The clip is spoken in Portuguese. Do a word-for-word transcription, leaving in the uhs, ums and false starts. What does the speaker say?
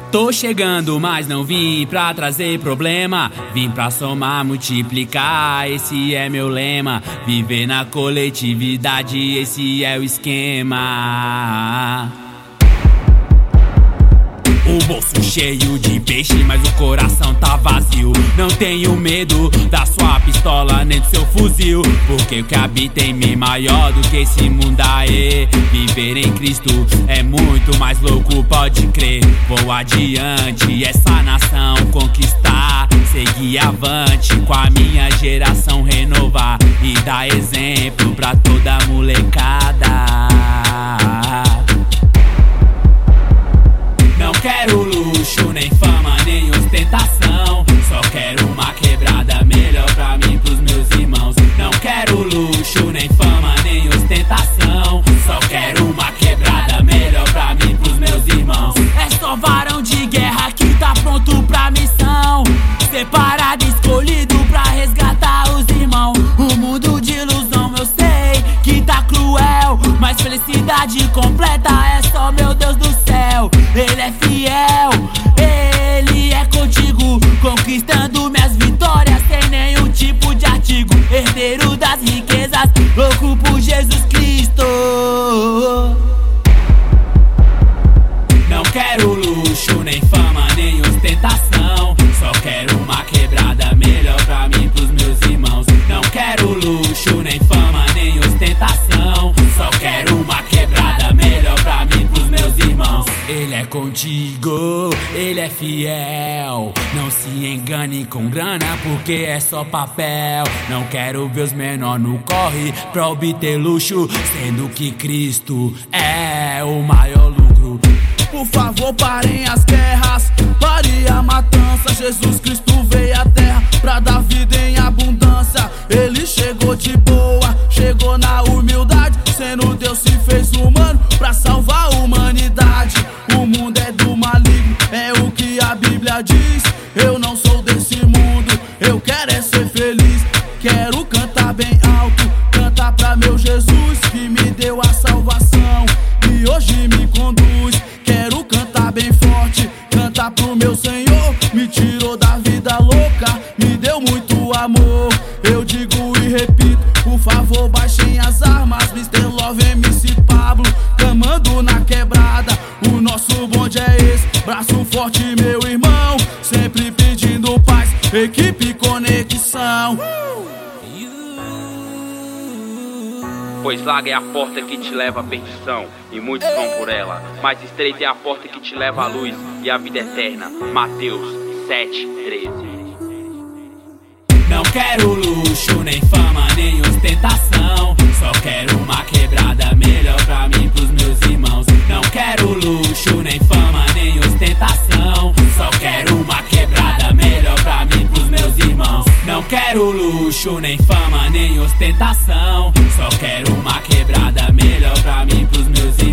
Tô chegando, mas não vim pra trazer problema. Vim pra somar, multiplicar, esse é meu lema. Viver na coletividade, esse é o esquema. O bolso cheio de peixe, mas o coração tá vazio. Não tenho medo da sua pistola nem do seu fuzil, porque o que habita em mim é maior do que esse mundo aí. Viver em Cristo é muito mais louco, pode crer. Vou adiante, essa nação conquistar, seguir avante, com a minha geração renovar e dar exemplo pra toda a molecada. Não quero luxo, nem fama, nem ostentação. Só quero uma quebrada melhor pra mim e pros meus irmãos. Não quero luxo, nem fama, nem ostentação. Só quero uma quebrada melhor pra mim e pros meus irmãos. É só varão de guerra que tá pronto pra missão, separado, escolhido pra resgatar os irmãos. O mundo de ilusão eu sei que tá cruel, mas felicidade completa é só meu Deus do céu. Ele é fiel, Ele é contigo, conquistando minhas vitórias sem nenhum tipo de artigo. Herdeiro das riquezas, louco por Jesus Cristo. Não quero luxo, nem fama, nem ostentação. Só quero uma quebrada melhor pra mim e pros meus irmãos. Não quero luxo, nem fama, nem ostentação. Só quero uma quebrada melhor pra mim e pros meus irmãos. Ele é contigo, Ele é fiel. Não se engane com grana, porque é só papel. Não quero ver os menor no corre pra obter luxo, sendo que Cristo é o maior lucro. Por favor, parem as guerras, pare a matança. Jesus Cristo veio à terra pra dar vida em abundância. Ele chegou de boa, chegou na humildade, sendo Deus se fez humano pra salvar a humanidade. O mundo é do maligno, é o que a Bíblia diz. Eu não sou desse mundo, eu quero é ser feliz. Quero cantar bem alto, cantar pra meu Jesus que me deu a salvação e hoje me conduz. Quero cantar bem forte, cantar pro meu Senhor, me tirou da vida louca, me deu muito amor. Eu digo e repito, por favor baixem as armas. mister Love, M C Pablo, clamando na quebrada. O nosso bonde é esse, braço forte meu irmão, sempre pedindo paz, equipe conexão. Pois larga é a porta que te leva à perdição, e muitos vão por ela. Mas estreita é a porta que te leva à luz e à vida eterna. Mateus sete, treze. Não quero luxo, nem fama, nem ostentação. Só quero uma quebrada melhor pra mim e pros meus irmãos. Não quero luxo, nem fama, nem ostentação. Só quero uma quebrada melhor pra mim e pros meus irmãos. Não quero luxo, nem fama, nem ostentação. Só quero uma quebrada melhor pra mim e pros meus irmãos.